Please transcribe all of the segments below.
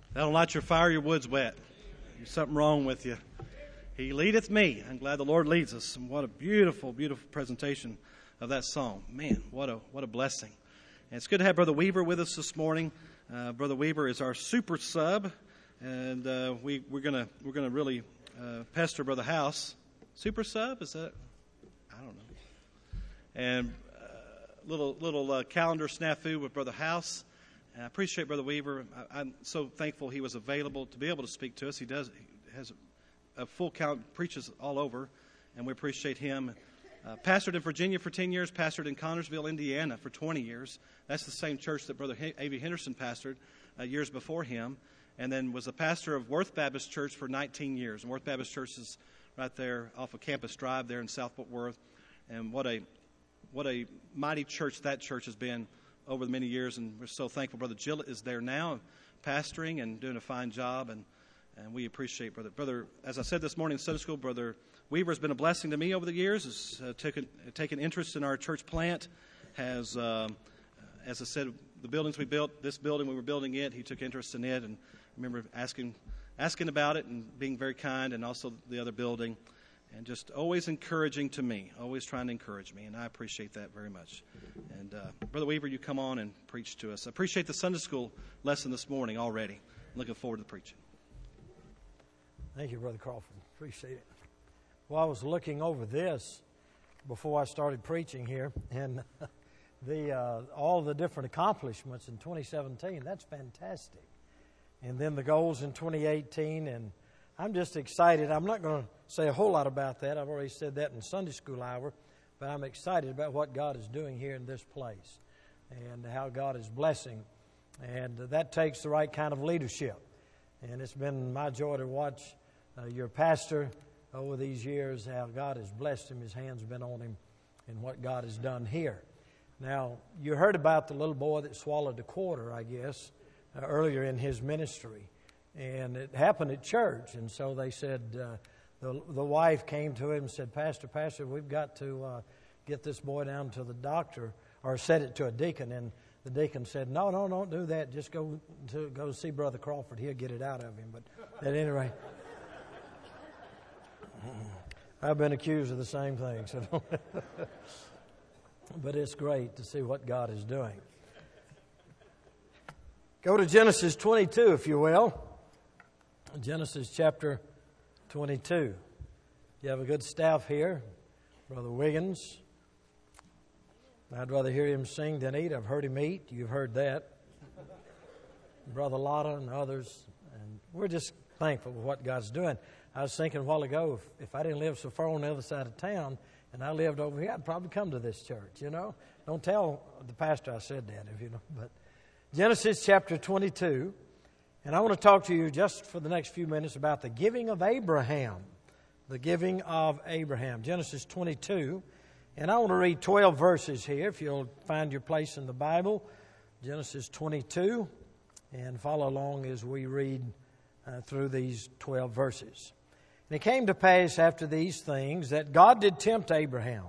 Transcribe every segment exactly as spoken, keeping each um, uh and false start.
That'll light your fire, your wood's wet. There's something wrong with you. He leadeth me. I'm glad the Lord leads us. And what a beautiful, beautiful presentation of that song. Man, what a what a blessing. And it's good to have Brother Weaver with us this morning. Uh, Brother Weaver is our super sub, and uh, we we're gonna we're gonna really uh, pester Brother House. Super sub, is that? I don't know. And uh, little little uh, calendar snafu with Brother House. And I appreciate Brother Weaver. I, I'm so thankful he was available to be able to speak to us. He does he has a, a full count, preaches all over, and we appreciate him. Uh, pastored in Virginia for ten years, pastored in Connersville, Indiana for twenty years. That's the same church that Brother H- A V Henderson pastored uh, years before him, and then was a pastor of Worth Baptist Church for nineteen years. And Worth Baptist Church is right there off of Campus Drive there in South Fort Worth. And what a what a mighty church that church has been over the many years, and we're so thankful Brother Gillett is there now, pastoring and doing a fine job, and, and we appreciate Brother. Brother, as I said this morning in Sunday school, Brother Weaver has been a blessing to me over the years, has uh, taken, taken interest in our church plant, has, um, as I said, the buildings we built, this building we were building it, he took interest in it, and I remember asking, asking about it and being very kind, and also the other building. And just always encouraging to me, always trying to encourage me, and I appreciate that very much. And uh, Brother Weaver, you come on and preach to us. I appreciate the Sunday school lesson this morning already. I'm looking forward to the preaching. Thank you, Brother Crawford. Appreciate it. Well, I was looking over this before I started preaching here, and the uh, all the different accomplishments in twenty seventeen. That's fantastic. And then the goals in twenty eighteen, and I'm just excited. I'm not going to say a whole lot about that. I've already said that in Sunday school hour, but I'm excited about what God is doing here in this place and how God is blessing. And that takes the right kind of leadership. And it's been my joy to watch uh, your pastor over these years, how God has blessed him. His hand's been on him and what God has done here. Now, you heard about the little boy that swallowed a quarter, I guess, uh, earlier in his ministry. And it happened at church, and so they said, uh, the the wife came to him and said, Pastor, Pastor, we've got to uh, get this boy down to the doctor, or said it to a deacon, and the deacon said, no, no, don't do that, just go to go see Brother Crawford, he'll get it out of him. But at any rate, I've been accused of the same thing, so but it's great to see what God is doing. Go to Genesis twenty-two, if you will. Genesis chapter twenty-two. You have a good staff here. Brother Wiggins. I'd rather hear him sing than eat. I've heard him eat. You've heard that. Brother Lotta and others. And we're just thankful for what God's doing. I was thinking a while ago, if, if I didn't live so far on the other side of town and I lived over here, I'd probably come to this church, you know. Don't tell the pastor I said that, if you know. But Genesis chapter twenty-two. And I want to talk to you just for the next few minutes about the giving of Abraham. The giving of Abraham. Genesis twenty-two. And I want to read twelve verses here, if you'll find your place in the Bible. Genesis twenty-two. And follow along as we read uh, through these twelve verses. And it came to pass after these things that God did tempt Abraham,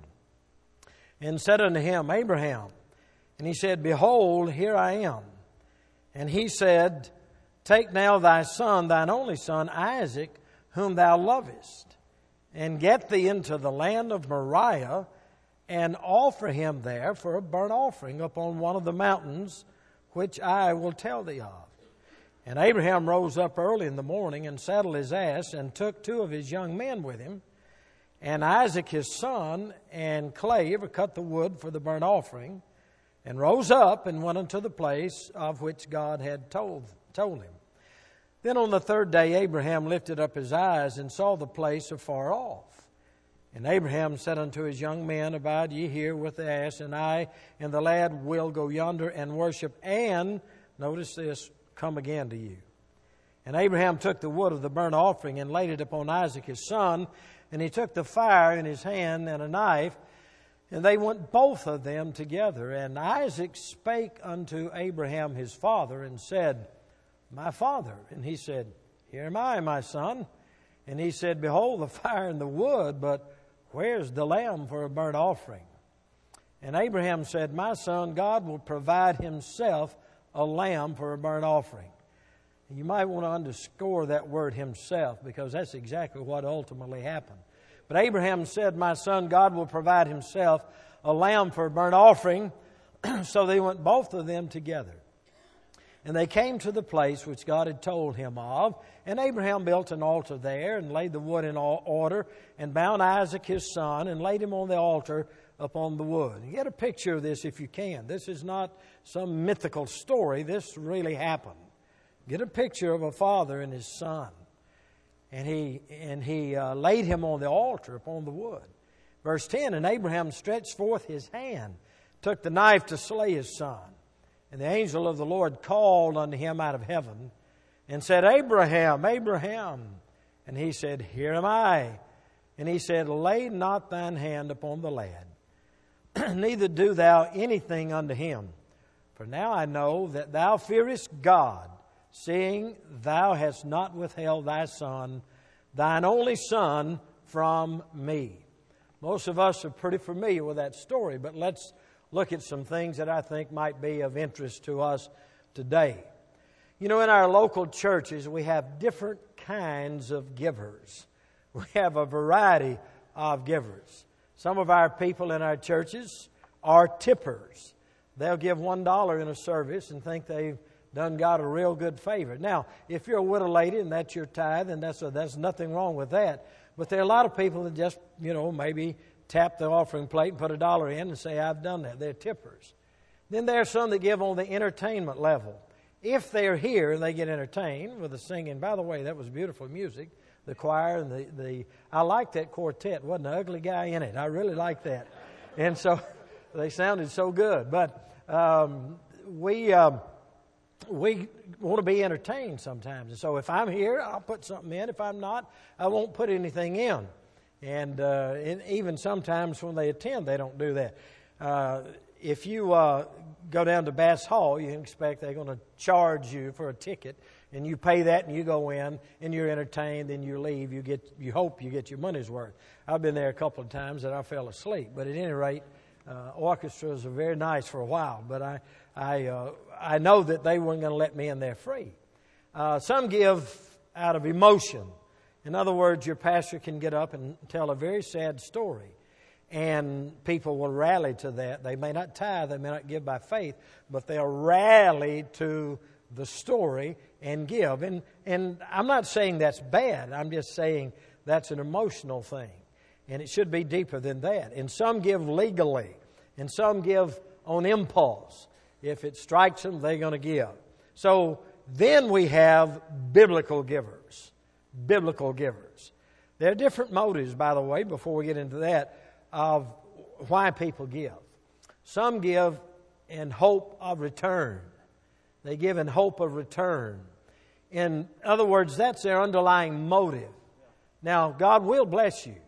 and said unto him, Abraham. And he said, Behold, here I am. And he said, Take now thy son, thine only son, Isaac, whom thou lovest, and get thee into the land of Moriah, and offer him there for a burnt offering upon one of the mountains, which I will tell thee of. And Abraham rose up early in the morning, and saddled his ass, and took two of his young men with him, and Isaac his son, and clave, cut the wood for the burnt offering, and rose up, and went unto the place of which God had told told him. Then on the third day Abraham lifted up his eyes and saw the place afar off. And Abraham said unto his young men, Abide ye here with the ass, and I and the lad will go yonder and worship, and, notice this, come again to you. And Abraham took the wood of the burnt offering and laid it upon Isaac his son, and he took the fire in his hand and a knife, and they went both of them together. And Isaac spake unto Abraham his father, and said, My father. And he said, Here am I, my son. And he said, Behold the fire and the wood, but where's the lamb for a burnt offering? And Abraham said, My son, God will provide himself a lamb for a burnt offering. You might want to underscore that word himself, because that's exactly what ultimately happened. But Abraham said, "My son, God will provide himself a lamb for a burnt offering." So they went both of them together. And they came to the place which God had told him of. And Abraham built an altar there and laid the wood in order and bound Isaac his son and laid him on the altar upon the wood. You get a picture of this if you can. This is not some mythical story. This really happened. Get a picture of a father and his son. And he, and he uh, laid him on the altar upon the wood. Verse ten, and Abraham stretched forth his hand, took the knife to slay his son. And the angel of the Lord called unto him out of heaven and said, "Abraham, Abraham." And he said, "Here am I." And he said, "Lay not thine hand upon the lad, neither do thou anything unto him. For now I know that thou fearest God, seeing thou hast not withheld thy son, thine only son, from me." Most of us are pretty familiar with that story, but let's look at some things that I think might be of interest to us today. You know, in our local churches, we have different kinds of givers. We have a variety of givers. Some of our people in our churches are tippers. They'll give one dollar in a service and think they've done God a real good favor. Now, if you're a widow lady and that's your tithe, and that's a, there's nothing wrong with that. But there are a lot of people that just, you know, maybe tap the offering plate and put a dollar in and say, "I've done that." They're tippers. Then there are some that give on the entertainment level. If they're here, they get entertained with the singing. By the way, that was beautiful music. The choir and the, the I liked that quartet. Wasn't an ugly guy in it. I really liked that. And so they sounded so good. But um, we um, we want to be entertained sometimes. And so if I'm here, I'll put something in. If I'm not, I won't put anything in. And, uh, and even sometimes when they attend, they don't do that. Uh, if you uh, go down to Bass Hall, you can expect they're going to charge you for a ticket, and you pay that, and you go in, and you're entertained, and you leave. You get, you hope you get your money's worth. I've been there a couple of times, and I fell asleep. But at any rate, uh, orchestras are very nice for a while. But I, I, uh, I know that they weren't going to let me in there free. Uh, some give out of emotion. In other words, your pastor can get up and tell a very sad story, and people will rally to that. They may not tithe, they may not give by faith, but they'll rally to the story and give. And, and I'm not saying that's bad. I'm just saying that's an emotional thing, and it should be deeper than that. And some give legally, and some give on impulse. If it strikes them, they're going to give. So then we have biblical givers. Biblical givers. There are different motives, by the way, before we get into that, of why people give. Some give in hope of return. They give in hope of return. In other words, that's their underlying motive. Now, God will bless you,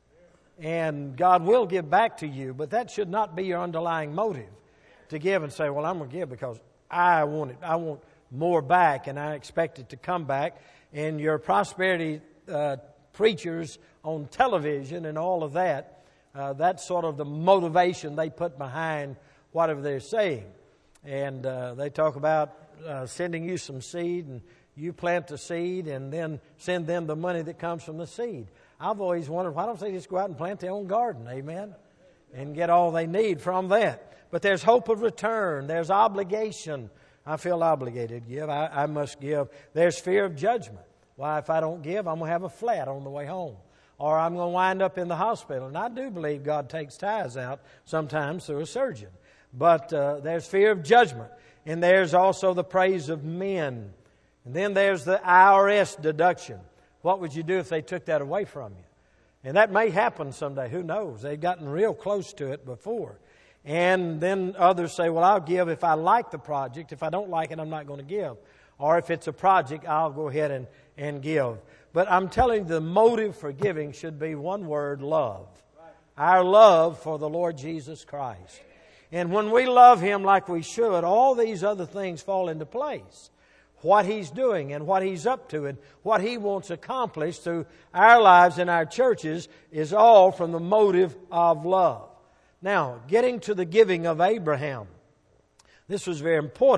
and God will give back to you, but that should not be your underlying motive to give and say, "Well, I'm going to give because I want it. I want more back, and I expect it to come back." And your prosperity uh, preachers on television and all of that, uh, that's sort of the motivation they put behind whatever they're saying. And uh, they talk about uh, sending you some seed, and you plant the seed and then send them the money that comes from the seed. I've always wondered, why don't they just go out and plant their own garden, amen, and get all they need from that. But there's hope of return. There's obligation. I feel obligated to give. I, I must give. There's fear of judgment. Why, if I don't give, I'm going to have a flat on the way home. Or I'm going to wind up in the hospital. And I do believe God takes tithes out sometimes through a surgeon. But uh, there's fear of judgment. And there's also the praise of men. And then there's the I R S deduction. What would you do if they took that away from you? And that may happen someday. Who knows? They've gotten real close to it before. And then others say, "Well, I'll give if I like the project. If I don't like it, I'm not going to give. Or if it's a project, I'll go ahead and, and give." But I'm telling you, the motive for giving should be one word: love. Our love for the Lord Jesus Christ. And when we love Him like we should, all these other things fall into place. What He's doing and what He's up to and what He wants accomplished through our lives and our churches is all from the motive of love. Now, getting to the giving of Abraham. This was very important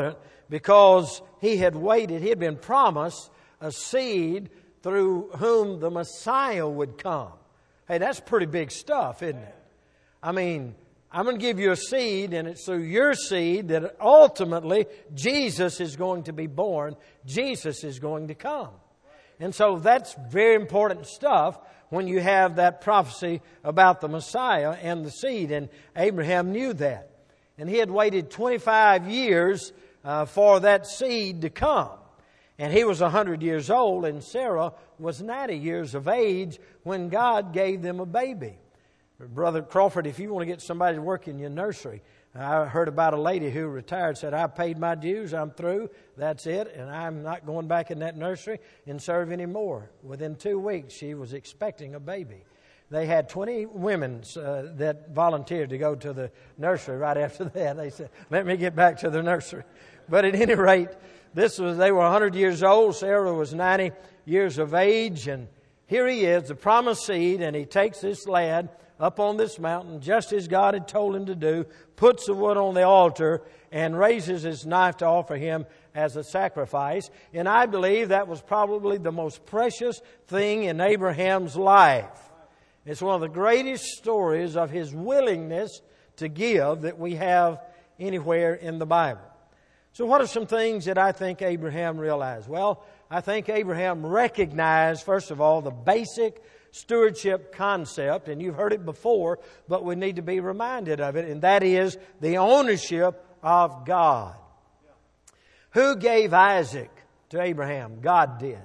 because he had waited. He had been promised a seed through whom the Messiah would come. Hey, that's pretty big stuff, isn't it? I mean, I'm going to give you a seed, and it's through your seed that ultimately Jesus is going to be born. Jesus is going to come. And so that's very important stuff when you have that prophecy about the Messiah and the seed. And Abraham knew that. And he had waited twenty-five years uh, for that seed to come. And he was one hundred years old, and Sarah was ninety years of age when God gave them a baby. Brother Crawford, if you want to get somebody to work in your nursery, I heard about a lady who retired, said, I paid my dues, I'm through, that's it, and I'm not going back in that nursery and serve anymore. Within two weeks, she was expecting a baby. They had twenty women uh, that volunteered to go to the nursery right after that. They said, let me get back to the nursery. But at any rate, this was they were one hundred years old. Sarah was ninety years of age, and here he is, the promised seed, and he takes this lad up on this mountain, just as God had told him to do, puts the wood on the altar, and raises his knife to offer him as a sacrifice. And I believe that was probably the most precious thing in Abraham's life. It's one of the greatest stories of his willingness to give that we have anywhere in the Bible. So what are some things that I think Abraham realized? Well, I think Abraham recognized, first of all, the basic stewardship concept, and you've heard it before, but we need to be reminded of it, and that is the ownership of God. Who gave Isaac to Abraham? God did.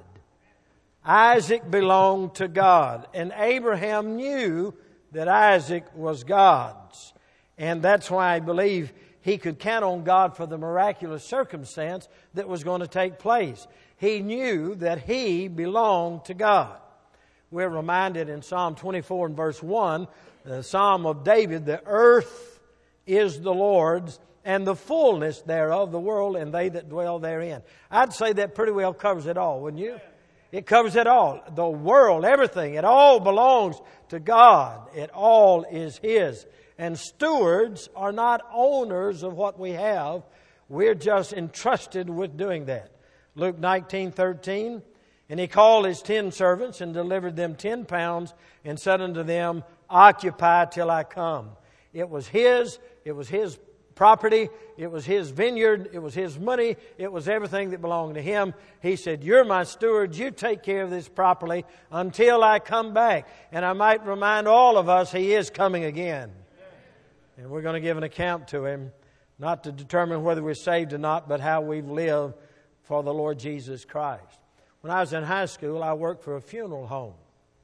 Isaac belonged to God, and Abraham knew that Isaac was God's, and that's why I believe he could count on God for the miraculous circumstance that was going to take place. He knew that he belonged to God. We're reminded in Psalm twenty-four and verse one, the Psalm of David, the earth is the Lord's and the fullness thereof, the world and they that dwell therein. I'd say that pretty well covers it all, wouldn't you? It covers it all. The world, everything, it all belongs to God. It all is His. And stewards are not owners of what we have. We're just entrusted with doing that. Luke nineteen thirteen. And he called his ten servants and delivered them ten pounds and said unto them, occupy till I come. It was his, it was his property, it was his vineyard, it was his money, it was everything that belonged to him. He said, you're my stewards, you take care of this properly until I come back. And I might remind all of us, he is coming again. And we're going to give an account to him, not to determine whether we're saved or not, but how we've lived for the Lord Jesus Christ. When I was in high school, I worked for a funeral home.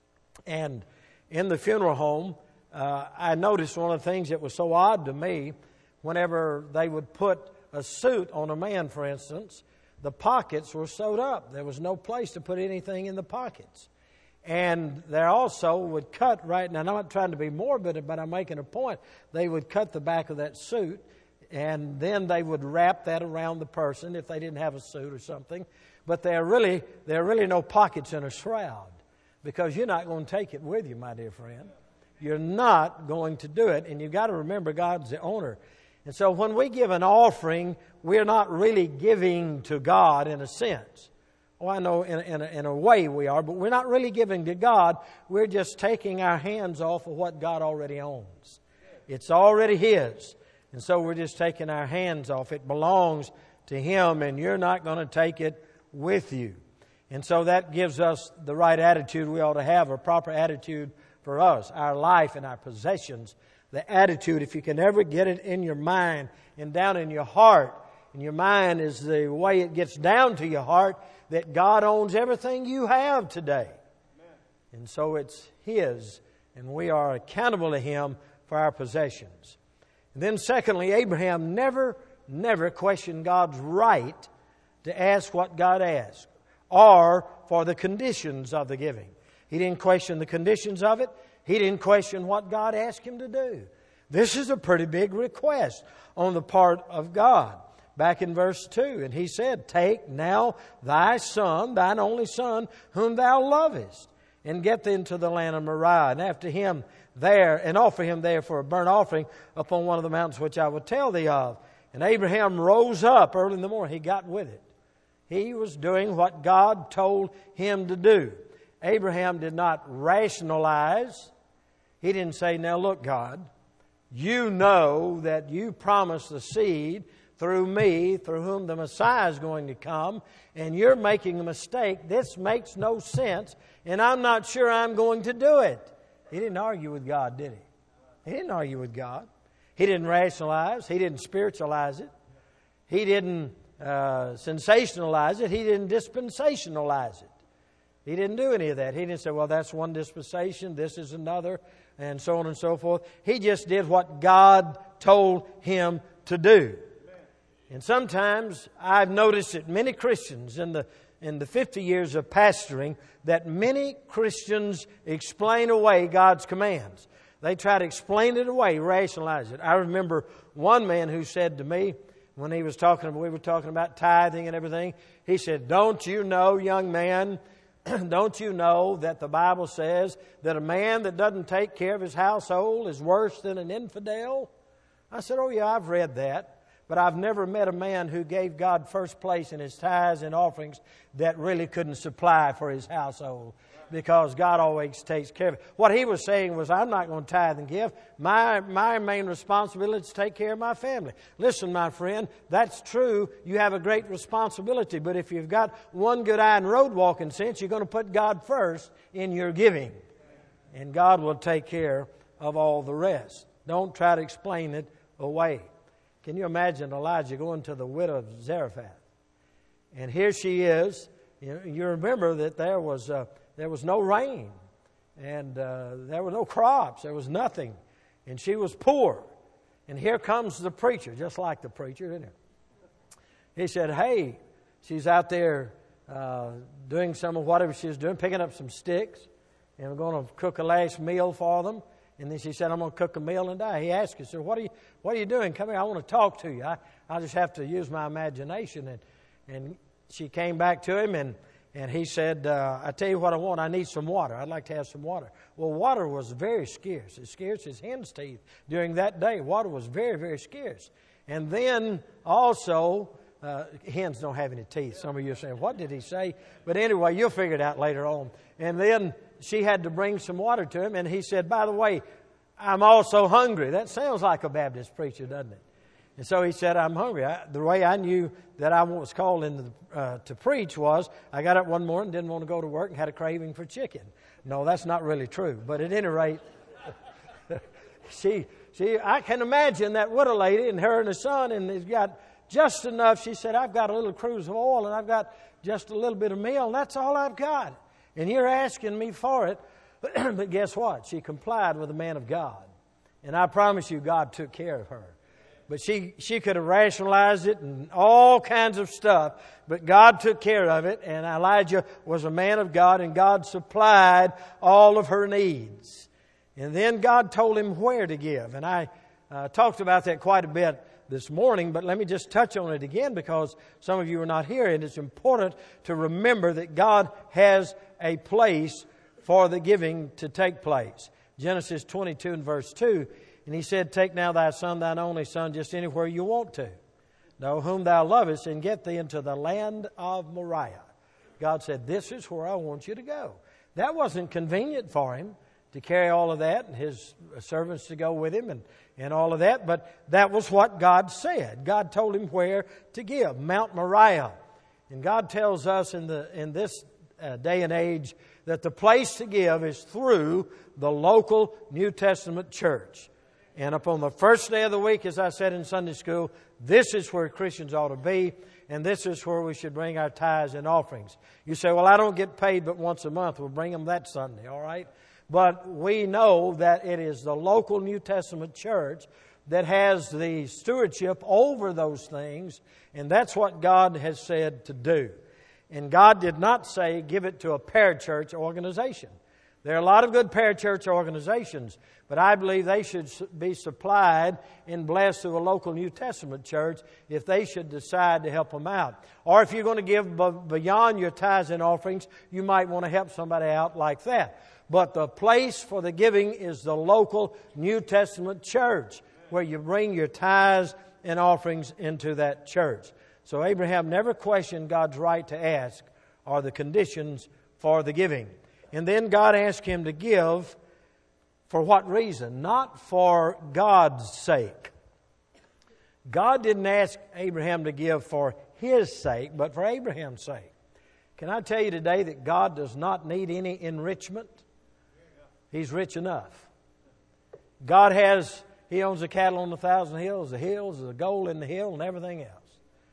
And in the funeral home, uh, I noticed one of the things that was so odd to me, whenever they would put a suit on a man, for instance, the pockets were sewed up. There was no place to put anything in the pockets. And they also would cut right now, I'm not trying to be morbid, but I'm making a point. They would cut the back of that suit, and then they would wrap that around the person if they didn't have a suit or something. But there are really there are really no pockets in a shroud, because you're not going to take it with you, my dear friend. You're not going to do it, and you've got to remember God's the owner. And so when we give an offering, we're not really giving to God in a sense. Oh, I know in, in, a, in a way we are, but we're not really giving to God. We're just taking our hands off of what God already owns. It's already His. And so we're just taking our hands off. It belongs to Him, and you're not going to take it with you. And so that gives us the right attitude we ought to have, a proper attitude for us, our life and our possessions. The attitude, if you can ever get it in your mind and down in your heart, and your mind is the way it gets down to your heart, that God owns everything you have today. Amen. And so it's His, and we are accountable to Him for our possessions. And then secondly, Abraham never, never questioned God's right to ask what God asked, or for the conditions of the giving. He didn't question the conditions of it. He didn't question what God asked him to do. This is a pretty big request on the part of God. Back in verse two, and he said, take now thy son, thine only son, whom thou lovest, and get thee into the land of Moriah, and after him there, and offer him there for a burnt offering upon one of the mountains which I will tell thee of. And Abraham rose up early in the morning. He got with it. He was doing what God told him to do. Abraham did not rationalize. He didn't say, now look, God, you know that you promised the seed through me, through whom the Messiah is going to come, and you're making a mistake. This makes no sense, and I'm not sure I'm going to do it. He didn't argue with God, did he? He didn't argue with God. He didn't rationalize. He didn't spiritualize it. He didn't uh, sensationalize it. He didn't dispensationalize it. He didn't do any of that. He didn't say, well, that's one dispensation, this is another, and so on and so forth. He just did what God told him to do. And sometimes I've noticed that many Christians in the in the fifty years of pastoring, that many Christians explain away God's commands. They try to explain it away, rationalize it. I remember one man who said to me, when he was talking, we were talking about tithing and everything, he said, don't you know, young man, don't you know that the Bible says that a man that doesn't take care of his household is worse than an infidel? I said, oh yeah, I've read that. But I've never met a man who gave God first place in his tithes and offerings that really couldn't supply for his household, because God always takes care of it. What he was saying was, I'm not going to tithe and give. My, my main responsibility is to take care of my family. Listen, my friend, that's true. You have a great responsibility. But if you've got one good eye and road walking sense, you're going to put God first in your giving. And God will take care of all the rest. Don't try to explain it away. Can you imagine Elijah going to the widow of Zarephath? And here she is. You, you remember that there was uh, there was no rain, and uh, there were no crops. There was nothing, and she was poor. And here comes the preacher, just like the preacher, isn't it? He said, "Hey," she's out there uh, doing some of whatever she's doing, picking up some sticks, and we're going to cook a last meal for them. And then she said, I'm going to cook a meal and die. He asked her, so what are you what are you doing? Come here, I want to talk to you. I, I just have to use my imagination. And and she came back to him, and, and he said, uh, I tell you what I want. I need some water. I'd like to have some water. Well, water was very scarce. As scarce as hen's teeth during that day. Water was very, very scarce. And then also, uh, hens don't have any teeth. Some of you are saying, what did he say? But anyway, you'll figure it out later on. And then she had to bring some water to him, and he said, by the way, I'm also hungry. That sounds like a Baptist preacher, doesn't it? And so he said, I'm hungry. I, the way I knew that I was called in the, uh, to preach was, I got up one morning, didn't want to go to work, and had a craving for chicken. No, that's not really true. But at any rate, she, she, I can imagine that widow lady and her and the son, and they've got just enough. She said, I've got a little cruse of oil, and I've got just a little bit of meal, and that's all I've got. And you're asking me for it. But guess what? She complied with the man of God. And I promise you, God took care of her. But she, she could have rationalized it and all kinds of stuff. But God took care of it. And Elijah was a man of God, and God supplied all of her needs. And then God told him where to give. And I uh, talked about that quite a bit this morning, but let me just touch on it again, because some of you are not here, and it's important to remember that God has a place for the giving to take place. Genesis twenty-two and verse two, and he said, take now thy son, thine only son, just anywhere you want to, know whom thou lovest, and get thee into the land of Moriah. God said, this is where I want you to go. That wasn't convenient for him to carry all of that, and his servants to go with him, and, and all of that. But that was what God said. God told him where to give, Mount Moriah. And God tells us in the in this uh, day and age that the place to give is through the local New Testament church. And upon the first day of the week, as I said in Sunday school, this is where Christians ought to be, and this is where we should bring our tithes and offerings. You say, well, I don't get paid but once a month. We'll bring them that Sunday, all right? But we know that it is the local New Testament church that has the stewardship over those things, and that's what God has said to do. And God did not say give it to a parachurch organization. There are a lot of good parachurch organizations, but I believe they should be supplied and blessed through a local New Testament church if they should decide to help them out. Or if you're going to give beyond your tithes and offerings, you might want to help somebody out like that. But the place for the giving is the local New Testament church, where you bring your tithes and offerings into that church. So Abraham never questioned God's right to ask or the conditions for the giving. And then God asked him to give for what reason? Not for God's sake. God didn't ask Abraham to give for his sake, but for Abraham's sake. Can I tell you today that God does not need any enrichment? He's rich enough. God has, He owns the cattle on the thousand hills, the hills, the gold in the hill, and everything else.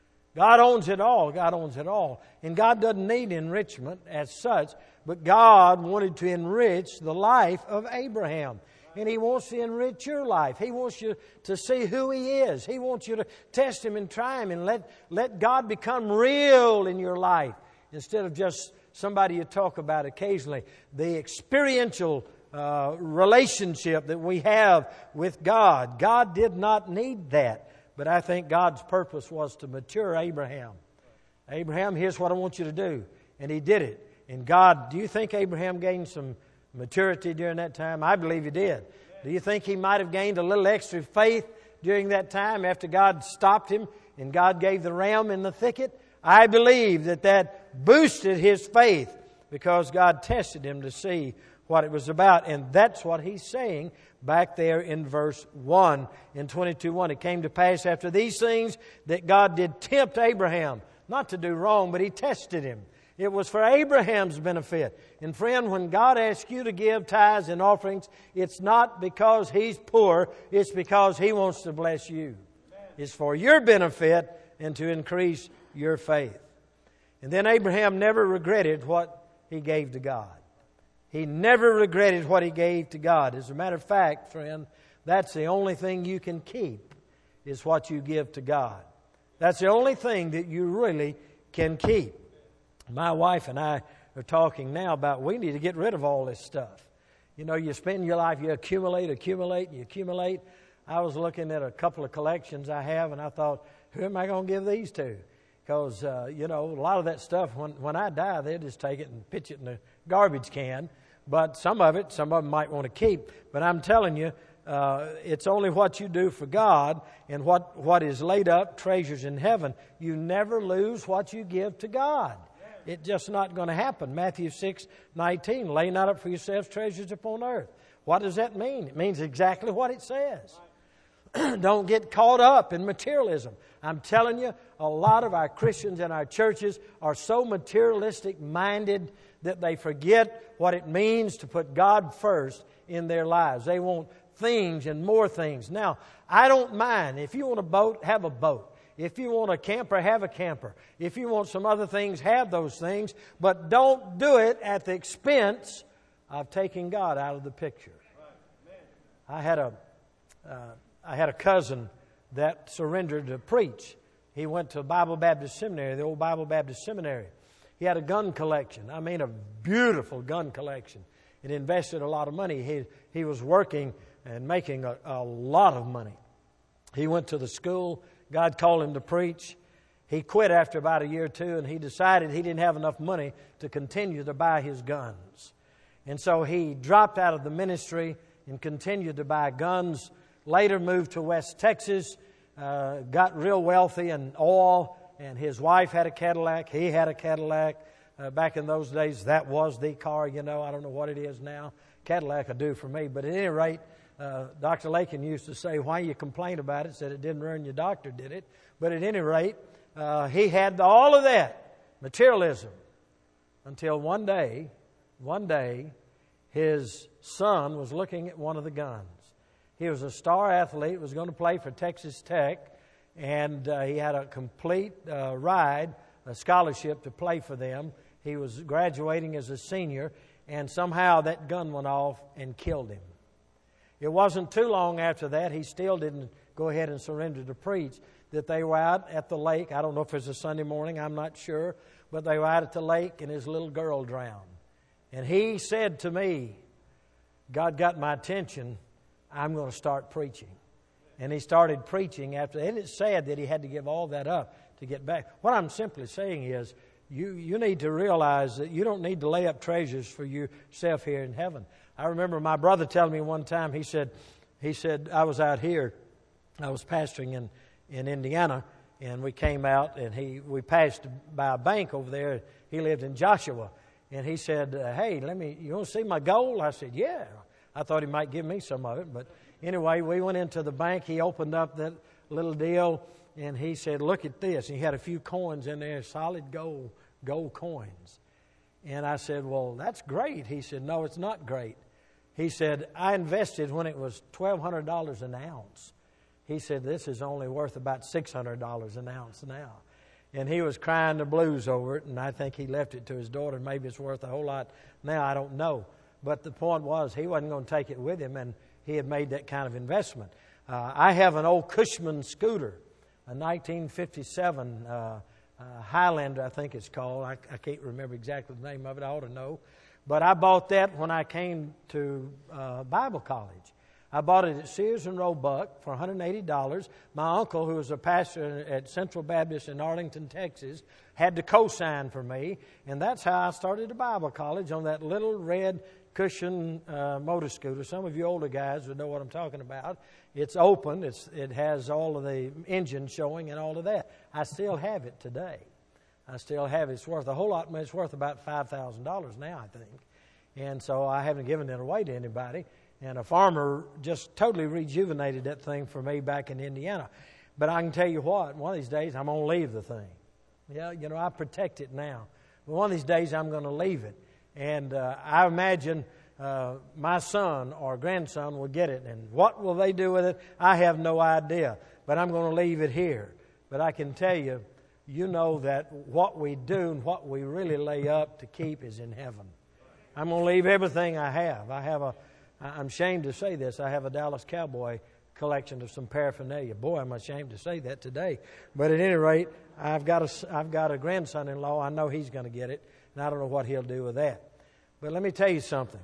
God owns it all. God owns it all. And God doesn't need enrichment as such, but God wanted to enrich the life of Abraham. And He wants to enrich your life. He wants you to see who He is. He wants you to test Him and try Him and let, let God become real in your life instead of just somebody you talk about occasionally. The experiential uh, relationship that we have with God. God did not need that. But I think God's purpose was to mature Abraham. Abraham, here's what I want you to do. And he did it. And God, do you think Abraham gained some maturity during that time? I believe he did. Do you think he might have gained a little extra faith during that time after God stopped him and God gave the ram in the thicket? I believe that that boosted his faith because God tested him to see what it was about. And that's what he's saying back there in verse one, in twenty-two one. It came to pass after these things that God did tempt Abraham, not to do wrong, but He tested him. It was for Abraham's benefit. And friend, when God asks you to give tithes and offerings, it's not because He's poor, it's because He wants to bless you. It's for your benefit and to increase your faith. And then Abraham never regretted what he gave to God. He never regretted what he gave to God. As a matter of fact, friend, that's the only thing you can keep is what you give to God. That's the only thing that you really can keep. My wife and I are talking now about we need to get rid of all this stuff. You know, you spend your life, you accumulate, accumulate, you accumulate. I was looking at a couple of collections I have, and I thought, who am I going to give these to? Because, uh, you know, a lot of that stuff, when, when I die, they'll just take it and pitch it in the garbage can. But some of it, some of them might want to keep. But I'm telling you, uh, it's only what you do for God and what, what is laid up, treasures in heaven. You never lose what you give to God. It's just not going to happen. Matthew six nineteen, lay not up for yourselves treasures upon earth. What does that mean? It means exactly what it says. Don't get caught up in materialism. I'm telling you, a lot of our Christians in our churches are so materialistic minded that they forget what it means to put God first in their lives. They want things and more things. Now, I don't mind. If you want a boat, have a boat. If you want a camper, have a camper. If you want some other things, have those things. But don't do it at the expense of taking God out of the picture. I had a, uh, I had a cousin that surrendered to preach. He went to Bible Baptist Seminary, the old Bible Baptist Seminary. He had a gun collection. I mean, a beautiful gun collection. It invested a lot of money. He, he was working and making a, a lot of money. He went to the school. God called him to preach. He quit after about a year or two, and he decided he didn't have enough money to continue to buy his guns. And so he dropped out of the ministry and continued to buy guns. Later moved to West Texas, uh, got real wealthy in oil, and his wife had a Cadillac. He had a Cadillac. Uh, back in those days, that was the car, you know. I don't know what it is now. Cadillac will do for me. But at any rate, uh, Doctor Lakin used to say, why you complain about it? Said it didn't ruin your doctor, did it? But at any rate, uh, he had all of that, materialism, until one day, one day, his son was looking at one of the guns. He was a star athlete, was going to play for Texas Tech, and uh, he had a complete uh, ride, a scholarship to play for them. He was graduating as a senior, and somehow that gun went off and killed him. It wasn't too long after that, he still didn't go ahead and surrender to preach, that they were out at the lake. I don't know if it was a Sunday morning, I'm not sure, but they were out at the lake, and his little girl drowned. And he said to me, God got my attention, I'm going to start preaching. And he started preaching after, and it's sad that he had to give all that up to get back. What I'm simply saying is, you, you need to realize that you don't need to lay up treasures for yourself here in heaven. I remember my brother telling me one time, he said, he said, I was out here, I was pastoring in, in Indiana, and we came out, and he we passed by a bank over there. He lived in Joshua, and he said, uh, hey, let me, you want to see my gold? I said, yeah. I thought he might give me some of it, but anyway, we went into the bank. He opened up that little deal, and he said, look at this. And he had a few coins in there, solid gold, gold coins. And I said, well, that's great. He said, no, it's not great. He said, I invested when it was twelve hundred dollars an ounce. He said, this is only worth about six hundred dollars an ounce now. And he was crying the blues over it, and I think he left it to his daughter. Maybe it's worth a whole lot now, I don't know. But the point was, he wasn't going to take it with him, and he had made that kind of investment. Uh, I have an old Cushman scooter, a nineteen fifty-seven uh, uh, Highlander, I think it's called. I, I can't remember exactly the name of it. I ought to know. But I bought that when I came to uh, Bible college. I bought it at Sears and Roebuck for one hundred eighty dollars. My uncle, who was a pastor at Central Baptist in Arlington, Texas, had to co-sign for me. And that's how I started a Bible college, on that little red Cushion uh, motor scooter. Some of you older guys would know what I'm talking about. It's open. It's, it has all of the engine showing and all of that. I still have it today. I still have it. It's worth a whole lot. It's worth about five thousand dollars now, I think. And so I haven't given it away to anybody. And a farmer just totally rejuvenated that thing for me back in Indiana. But I can tell you what, one of these days I'm going to leave the thing. Yeah, you know, I protect it now. But one of these days I'm going to leave it. And uh, I imagine uh, my son or grandson will get it. And what will they do with it? I have no idea. But I'm going to leave it here. But I can tell you, you know that what we do and what we really lay up to keep is in heaven. I'm going to leave everything I have. I have a I'm ashamed to say this. I have a Dallas Cowboy collection of some paraphernalia. Boy, I'm ashamed to say that today. But at any rate, I've got a, I've got a grandson-in-law. I know he's going to get it, and I don't know what he'll do with that. But let me tell you something.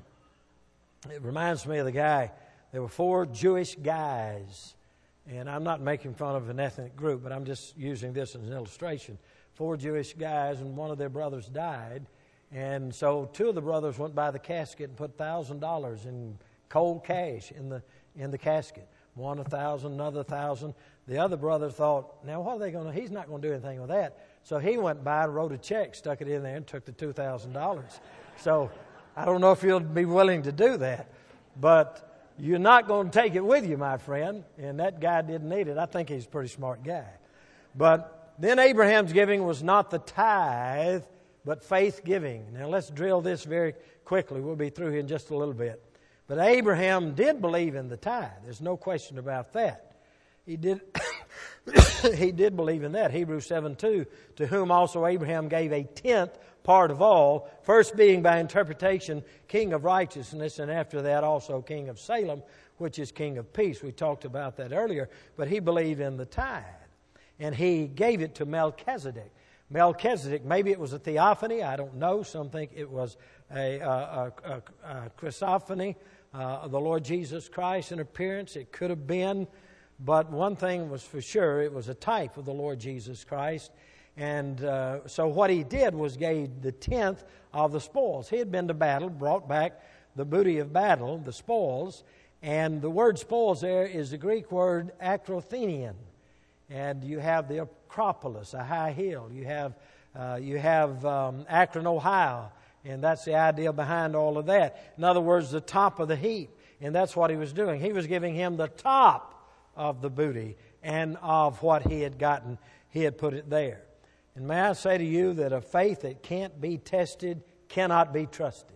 It reminds me of the guy. There were four Jewish guys, and I'm not making fun of an ethnic group, but I'm just using this as an illustration. Four Jewish guys, and one of their brothers died. And so two of the brothers went by the casket and put one thousand dollars in cold cash in the in the casket. One a thousand, another thousand. The other brother thought, now what are they going to, he's not going to do anything with that. So he went by and wrote a check, stuck it in there, and took the two thousand dollars. So I don't know if you'll be willing to do that. But you're not going to take it with you, my friend. And that guy didn't need it. I think he's a pretty smart guy. But then Abraham's giving was not the tithe, but faith giving. Now let's drill this very quickly. We'll be through here in just a little bit. But Abraham did believe in the tithe. There's no question about that. He did he did believe in that. Hebrews seven two, to whom also Abraham gave a tenth part of all, first being by interpretation king of righteousness, and after that also king of Salem, which is king of peace. We talked about that earlier. But he believed in the tithe. And he gave it to Melchizedek. Melchizedek, maybe it was a theophany, I don't know. Some think it was a, a, a, a, a Christophany uh, of the Lord Jesus Christ in appearance. It could have been, but one thing was for sure, it was a type of the Lord Jesus Christ. And uh, so what he did was gave the tenth of the spoils. He had been to battle, brought back the booty of battle, the spoils, and the word spoils there is the Greek word akrothenion. And you have the Acropolis, a high hill. You have uh, you have um, Akron, Ohio, and that's the idea behind all of that. In other words, the top of the heap, and that's what he was doing. He was giving him the top of the booty and of what he had gotten. He had put it there. And may I say to you that a faith that can't be tested cannot be trusted.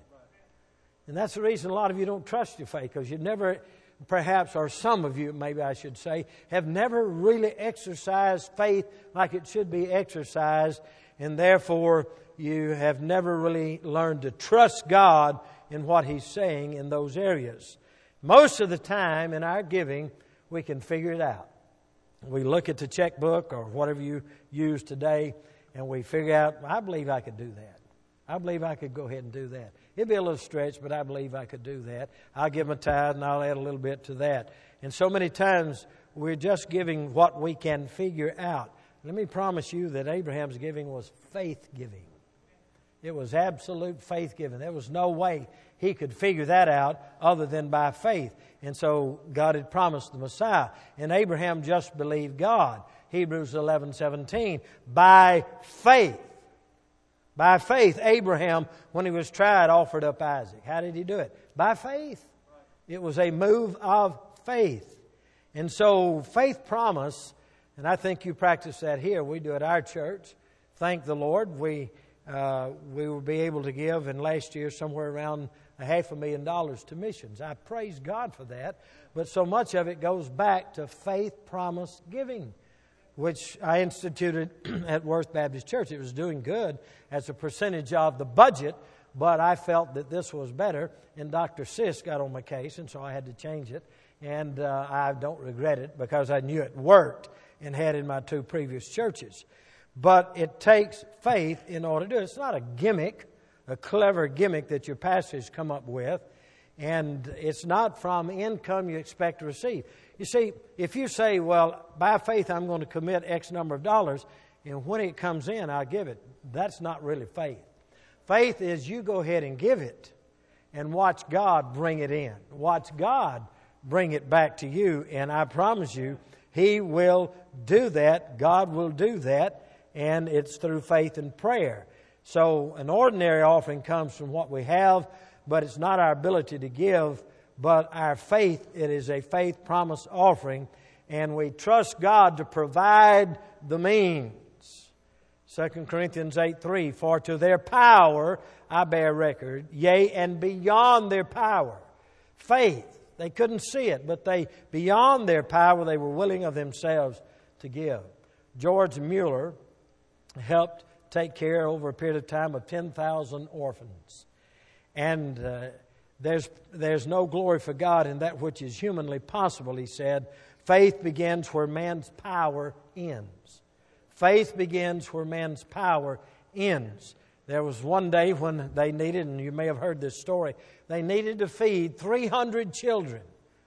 And that's the reason a lot of you don't trust your faith, because you never... Perhaps, or some of you, maybe I should say, have never really exercised faith like it should be exercised, and therefore you have never really learned to trust God in what He's saying in those areas. Most of the time in our giving, we can figure it out. We look at the checkbook or whatever you use today, and we figure out, I believe I could do that. I believe I could go ahead and do that. It'd be a little stretch, but I believe I could do that. I'll give them a tithe and I'll add a little bit to that. And so many times we're just giving what we can figure out. Let me promise you that Abraham's giving was faith giving. It was absolute faith giving. There was no way he could figure that out other than by faith. And so God had promised the Messiah. And Abraham just believed God. Hebrews eleven seventeen. By faith. By faith, Abraham, when he was tried, offered up Isaac. How did he do it? By faith. It was a move of faith. And so faith promise, and I think you practice that here. We do at our church. Thank the Lord. We uh, we will be able to give in last year somewhere around a half a million dollars to missions. I praise God for that. But so much of it goes back to faith promise giving, which I instituted at Worth Baptist Church. It was doing good as a percentage of the budget, but I felt that this was better, and Doctor Sis got on my case, and so I had to change it. And uh, I don't regret it because I knew it worked and had in my two previous churches. But it takes faith in order to do it. It's not a gimmick, a clever gimmick that your pastors come up with, and it's not from income you expect to receive. You see, if you say, well, by faith I'm going to commit X number of dollars, and when it comes in, I'll give it, that's not really faith. Faith is you go ahead and give it and watch God bring it in. Watch God bring it back to you, and I promise you, He will do that. God will do that, and it's through faith and prayer. So an ordinary offering comes from what we have, but it's not our ability to give, but our faith. It is a faith promise offering, and we trust God to provide the means. Second Corinthians eight three, for to their power I bear record, yea, and beyond their power. Faith. They couldn't see it, but they, beyond their power, they were willing of themselves to give. George Mueller helped take care over a period of time of ten thousand orphans. And uh, there's, there's no glory for God in that which is humanly possible, he said. Faith begins where man's power ends. Faith begins where man's power ends. There was one day when they needed, and you may have heard this story, they needed to feed three hundred children.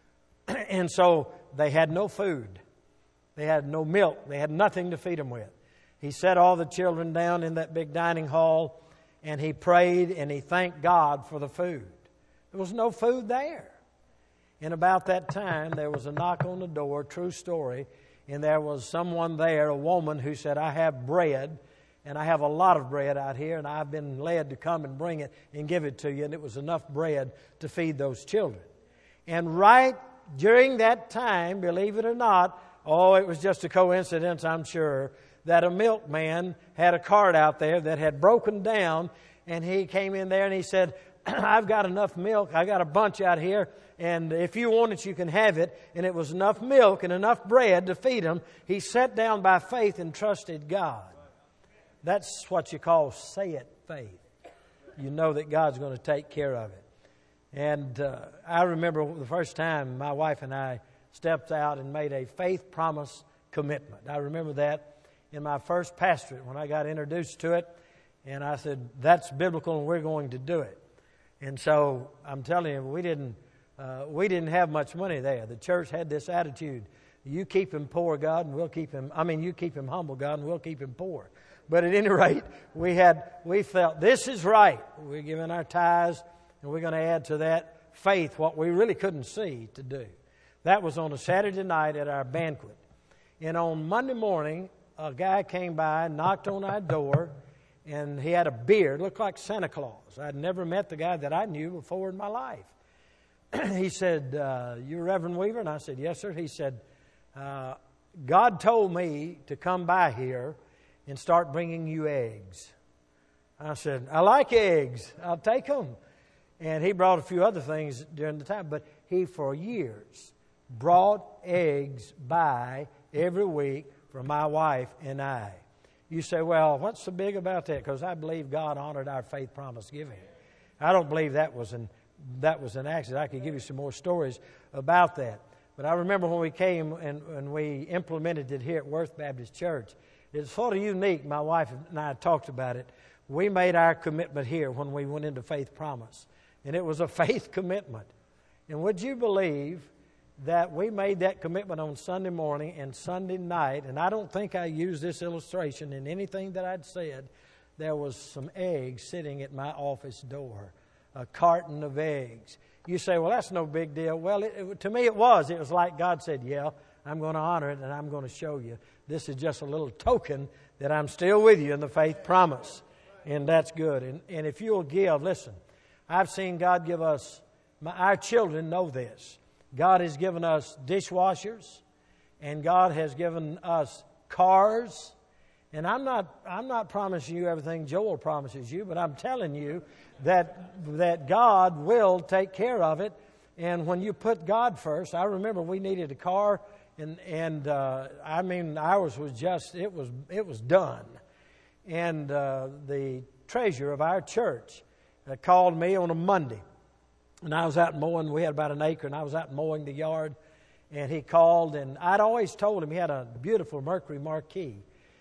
And so they had no food. They had no milk. They had nothing to feed them with. He set all the children down in that big dining hall, and he prayed and he thanked God for the food. There was no food there. And about that time, there was a knock on the door, true story, and there was someone there, a woman who said, I have bread, and I have a lot of bread out here, and I've been led to come and bring it and give it to you, and it was enough bread to feed those children. And right during that time, believe it or not, oh, it was just a coincidence, I'm sure, that a milkman had a cart out there that had broken down, and he came in there and he said, I've got enough milk, I got a bunch out here, and if you want it, you can have it. And it was enough milk and enough bread to feed them. He sat down by faith and trusted God. That's what you call say it faith. You know that God's going to take care of it. And uh, I remember the first time my wife and I stepped out and made a faith promise commitment. I remember that in my first pastorate when I got introduced to it. And I said, that's biblical and we're going to do it. And so I'm telling you, we didn't uh, we didn't have much money there. The church had this attitude: you keep him poor, God, and we'll keep him. I mean, you keep him humble, God, and we'll keep him poor. But at any rate, we had we felt this is right. We're giving our tithes, and we're going to add to that faith what we really couldn't see to do. That was on a Saturday night at our banquet, and on Monday morning, a guy came by, knocked on our door. And he had a beard, looked like Santa Claus. I'd never met the guy that I knew before in my life. He said, uh, you're Reverend Weaver? And I said, yes, sir. He said, uh, God told me to come by here and start bringing you eggs. I said, I like eggs. I'll take them. And he brought a few other things during the time. But he, for years, brought eggs by every week for my wife and I. You say, well, what's so big about that? Because I believe God honored our faith promise giving. I don't believe that was an that was an accident. I could give you some more stories about that. But I remember when we came and, and we implemented it here at Worth Baptist Church. It's sort of unique. My wife and I talked about it. We made our commitment here when we went into faith promise. And it was a faith commitment. And would you believe that we made that commitment on Sunday morning and Sunday night, and I don't think I used this illustration in anything that I'd said. There was some eggs sitting at my office door, a carton of eggs. You say, well, that's no big deal. Well, it, it, to me it was. It was like God said, yeah, I'm going to honor it, and I'm going to show you. This is just a little token that I'm still with you in the faith promise. And that's good. And, and if you'll give, listen, I've seen God give us, my, our children know this. God has given us dishwashers, and God has given us cars. And I'm not I'm not promising you everything Joel promises you, but I'm telling you that that God will take care of it. And when you put God first, I remember we needed a car, and and uh, I mean ours was just it was it was done. And uh, the treasurer of our church uh, called me on a Monday, and I was out mowing. We had about an acre, and I was out mowing the yard. And he called, and I'd always told him he had a beautiful Mercury Marquis.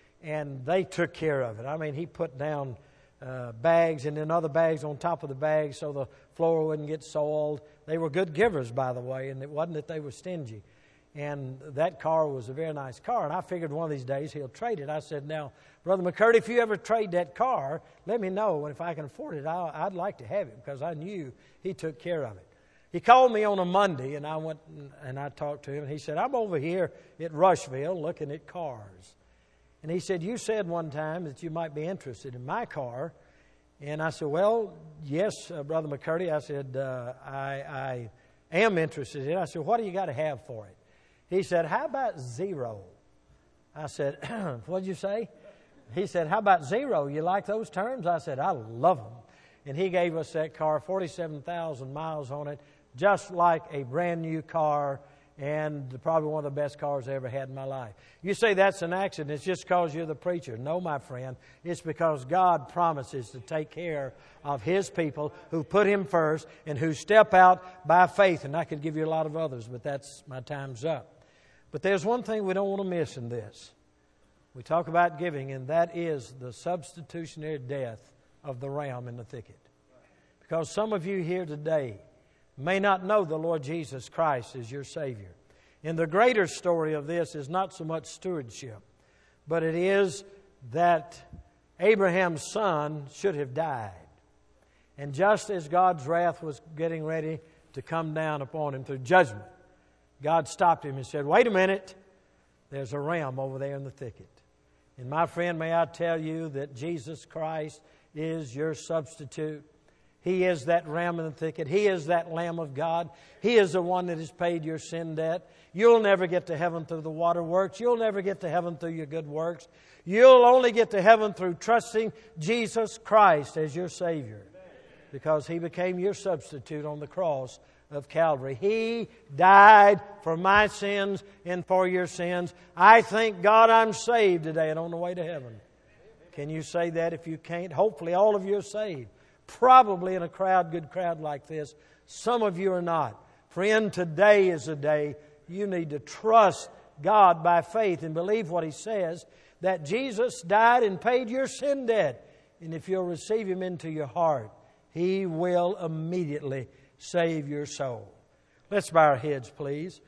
And they took care of it. I mean, he put down uh, bags and then other bags on top of the bags so the floor wouldn't get soiled. They were good givers, by the way, and it wasn't that they were stingy. And that car was a very nice car. And I figured one of these days he'll trade it. I said, now, Brother McCurdy, if you ever trade that car, let me know. And if I can afford it, I'll, I'd like to have it, because I knew he took care of it. He called me on a Monday, and I went and I talked to him. And he said, I'm over here at Rushville looking at cars. And he said, you said one time that you might be interested in my car. And I said, well, yes, uh, Brother McCurdy. I said, uh, I, I am interested in it. I said, what do you got to have for it? He said, how about zero? I said, what did you say? He said, how about zero? You like those terms? I said, I love them. And he gave us that car, forty-seven thousand miles on it, just like a brand new car, and probably one of the best cars I ever had in my life. You say that's an accident. It's just because you're the preacher. No, my friend. It's because God promises to take care of His people who put Him first and who step out by faith. And I could give you a lot of others, but that's my time's up. But there's one thing we don't want to miss in this. We talk about giving, and that is the substitutionary death of the ram in the thicket. Because some of you here today may not know the Lord Jesus Christ as your Savior. And the greater story of this is not so much stewardship, but it is that Abraham's son should have died. And just as God's wrath was getting ready to come down upon him through judgment, God stopped him and said, wait a minute, there's a ram over there in the thicket. And my friend, may I tell you that Jesus Christ is your substitute. He is that ram in the thicket. He is that Lamb of God. He is the one that has paid your sin debt. You'll never get to heaven through the waterworks. You'll never get to heaven through your good works. You'll only get to heaven through trusting Jesus Christ as your Savior, because He became your substitute on the cross of Calvary. He died for my sins and for your sins. I thank God I'm saved today and on the way to heaven. Can you say that? If you can't, hopefully all of you are saved. Probably in a crowd, good crowd like this. Some of you are not. Friend, today is a day you need to trust God by faith and believe what He says, that Jesus died and paid your sin debt. And if you'll receive Him into your heart, He will immediately save your soul. Let's bow our heads, please.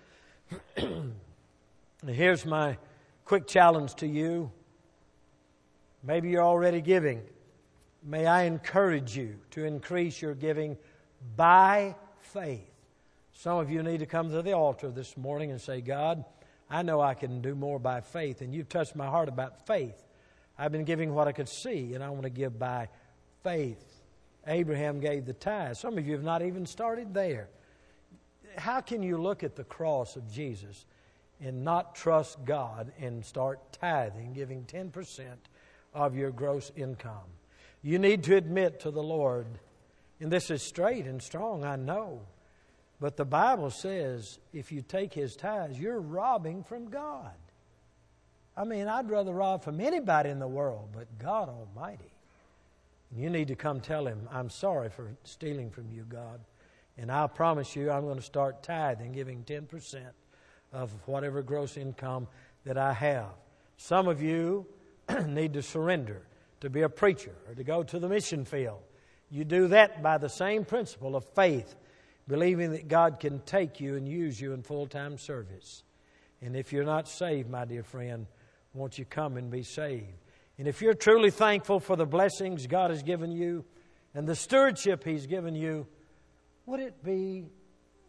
Here's my quick challenge to you. Maybe you're already giving. May I encourage you to increase your giving by faith. Some of you need to come to the altar this morning and say, God, I know I can do more by faith, and you've touched my heart about faith. I've been giving what I could see, and I want to give by faith. Abraham gave the tithe. Some of you have not even started there. How can you look at the cross of Jesus and not trust God and start tithing, giving ten percent of your gross income? You need to admit to the Lord, and this is straight and strong, I know, but the Bible says if you take His tithes, you're robbing from God. I mean, I'd rather rob from anybody in the world but God Almighty. You need to come tell Him, I'm sorry for stealing from you, God. And I promise you I'm going to start tithing, giving ten percent of whatever gross income that I have. Some of you need to surrender to be a preacher or to go to the mission field. You do that by the same principle of faith, believing that God can take you and use you in full-time service. And if you're not saved, my dear friend, won't you come and be saved? And if you're truly thankful for the blessings God has given you and the stewardship He's given you, would it be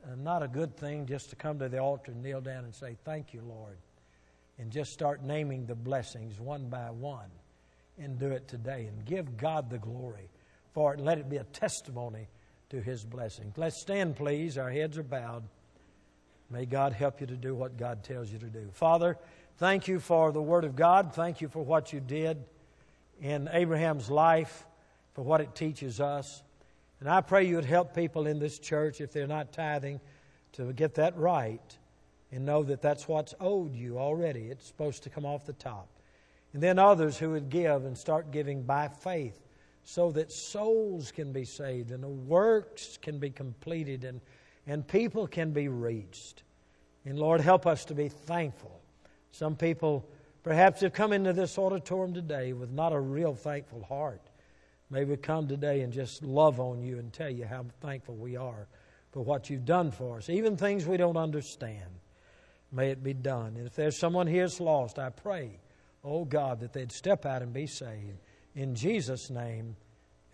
uh, not a good thing just to come to the altar and kneel down and say, thank you, Lord, and just start naming the blessings one by one, and do it today and give God the glory for it, and let it be a testimony to His blessing. Let's stand, please. Our heads are bowed. May God help you to do what God tells you to do. Father, thank you for the Word of God. Thank you for what you did in Abraham's life, for what it teaches us. And I pray you would help people in this church, if they're not tithing, to get that right and know that that's what's owed you already. It's supposed to come off the top. And then others who would give and start giving by faith, so that souls can be saved and the works can be completed and, and people can be reached. And Lord, help us to be thankful. Some people perhaps have come into this auditorium today with not a real thankful heart. May we come today and just love on you and tell you how thankful we are for what you've done for us, even things we don't understand. May it be done. And if there's someone here that's lost, I pray, oh God, that they'd step out and be saved. In Jesus' name,